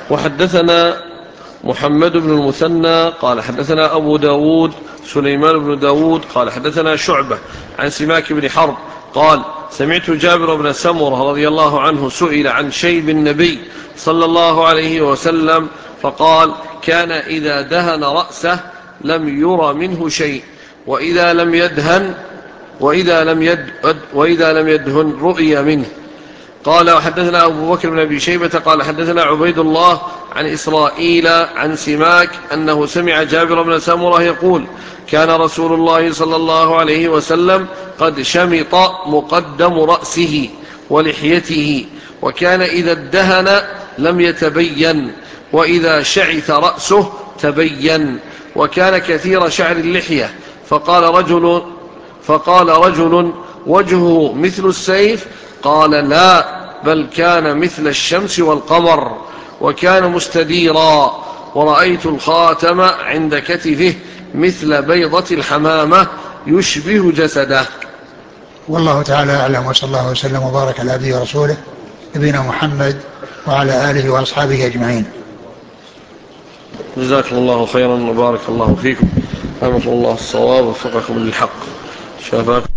وحدثنا محمد بن المثنى قال حدثنا أبو داود سليمان بن داود قال حدثنا شعبة عن سماك بن حرب قال سمعت جابر بن سمرة رضي الله عنه سئل عن شيب النبي صلى الله عليه وسلم فقال كان إذا دهن رأسه لم ير منه شيء وإذا لم يدهن رؤي منه. قال وحدثنا أبو بكر بن أبي شيبة قال حدثنا عبيد الله عن إسرائيل عن سماك أنه سمع جابر بن سمرة يقول كان رسول الله صلى الله عليه وسلم قد شمط مقدم رأسه ولحيته، وكان إذا ادهن لم يتبين، وإذا شعث رأسه تبين، وكان كثير شعر اللحية. فقال رجل وجهه مثل السيف؟ قال لا، بل كان مثل الشمس والقمر، وكان مستديرا، ورأيت الخاتم عند كتفه مثل بيضة الحمامة يشبه جسده. والله تعالى أعلم، وصلى الله وسلم وبارك على عبده ورسوله نبينا محمد وعلى آله وأصحابه أجمعين. جزاكم الله خيرا وبارك الله فيكم، أمر الله الصواب وفقكم للحق. شافاكم.